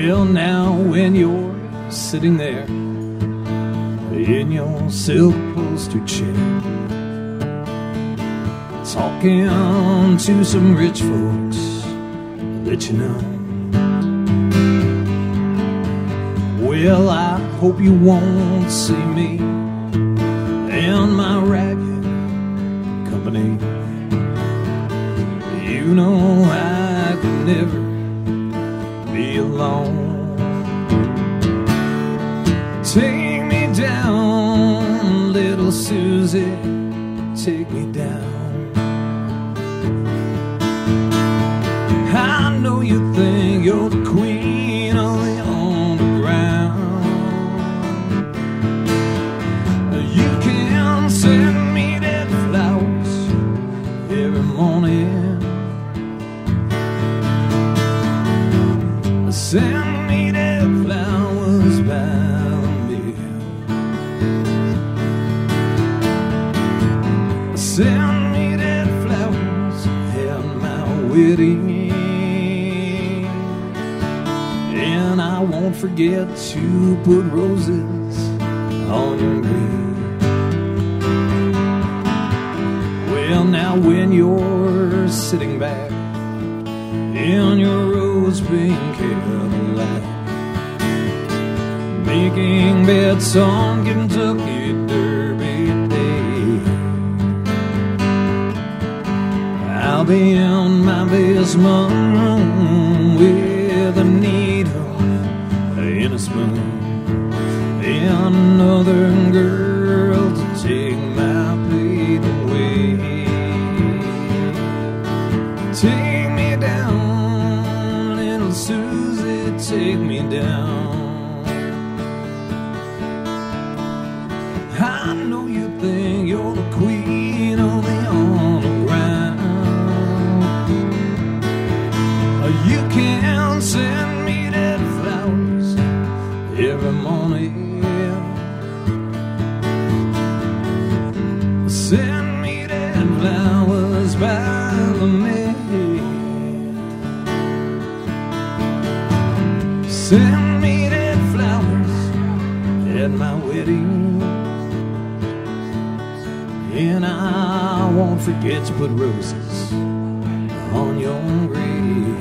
Well, now when you're sitting there in your silk upholstered chair, talking to some rich folks that you know, well, I hope you won't see me and my ragged company. You know I could never be alone. Take me down, little Susie, take me down. I know you think you're the queen of the underground. You can send me dead flowers every morning. Send me dead flowers by the mail. Send me dead flowers at my wedding. And I won't forget to put roses on your grave. Well, now when you're sitting back in your rose-pink Cadillac, making bets on Kentucky Derby Day, I'll be in my basement room with a needle and a spoon and another girl to take my pain away. Take me down, little Susie, take me down. I know you think you're the queen of the underground. You can send me dead flowers every morning. Send me dead flowers by the mail. Send me dead flowers at my wedding. And I won't forget to put roses on your grave.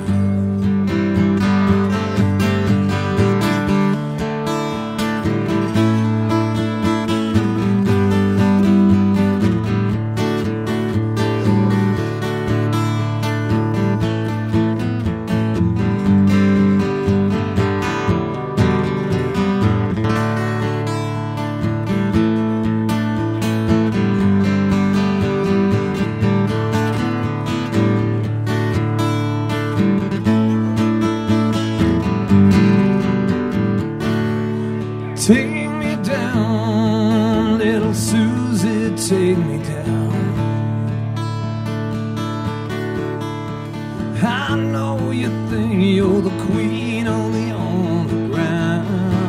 Take me down, little Susie, take me down. I know you think you're the queen of the underground.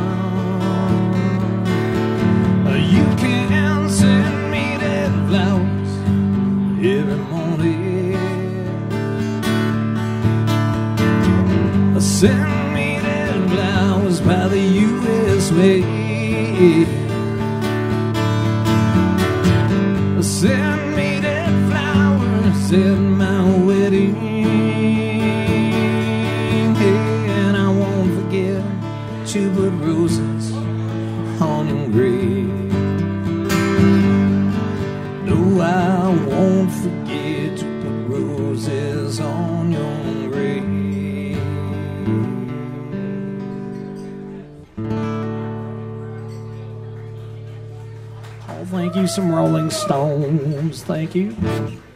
You can send me dead flowers every morning. Send me dead flowers by the U.S. mail. Send me dead flowers at my wedding. And I won't forget to put roses on your grave. No, I won't forget to put roses on your grave. Oh, thank you, some Rolling Stones. Thank you.